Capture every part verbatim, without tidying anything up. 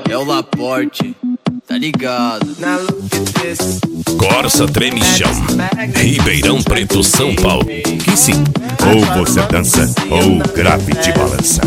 É o Laporte, tá ligado? Corsa Treme Chão, Ribeirão Preto, São Paulo. Que sim, ou você dança ou o grave te balança.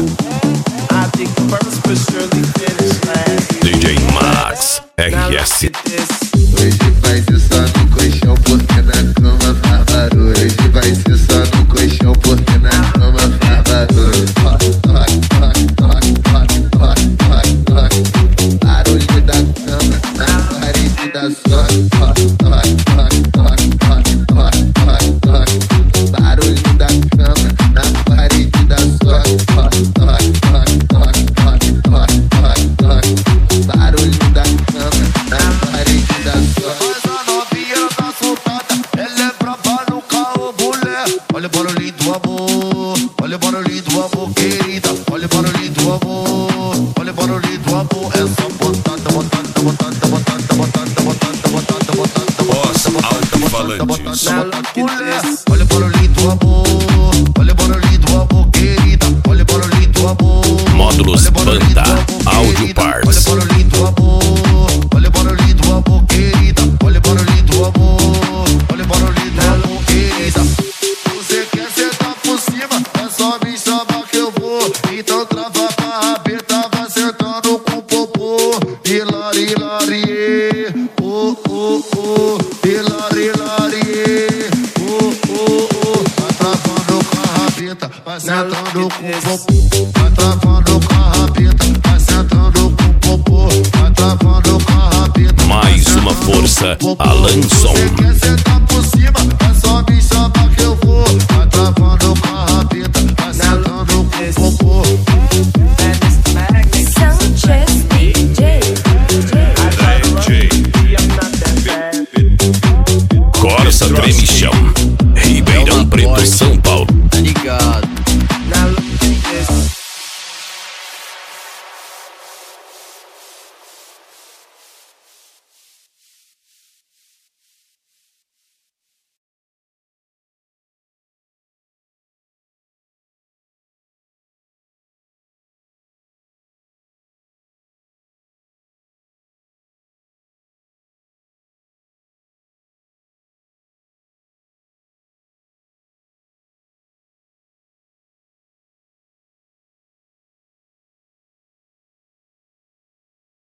D J Max R S. Hoje vai ser só no colchão porque na cama faz barulho. Hoje vai ser só no colchão porque na cama faz barulho. Toque, toque, toque, toque, toque, toque, toque. Barulho da cama na parede da sua. Toque, toque, toque, toque, toque, toque, toque. Barulho da cama na parede da sua. Toque, toque, toque, toque, toque, toque, toque. Barulho da cama na parede da sua. Mas a novinha tá soltada, ela é braba no carro, mulher. Olha o barulhinho do amor, olha o barulhinho do amor, querida. Olha o barulhinho do amor, olha o barulhinho do amor. É só botada, botada, botada, botada, botada, botada, botada, botada. Voz alto-falantes. Olha o barulhinho do amor, olha o barulhinho do amor, querida. Olha o barulhinho do amor. Módulos Banda Audio Parts. Olha o barulhinho do amor, olha o barulhinho do amor, querida. Olha o barulhinho do amor, olha o barulhinho do amor, querida. Você quer sentar por cima, é só me chamar que eu vou. Então trava pra rabeta, vai sentando com o popô. Hilari, hilari, oh, oh, oh. Hilari, hilari, oh, oh, oh. Vai travando com a rabeta, vai sentando com o popô. Vai travando com a rabeta, vai sentando com o popô. Vai travando com a rabeta. Mais uma força, Alanson. Você quer sentar por cima, é só me chamar que eu vou. Vai travando com a rabeta, vai sentando com o popô. Sanchez D J. D J Corsa Treme Chão, Ribeirão Preto, São Paulo. Tá ligado?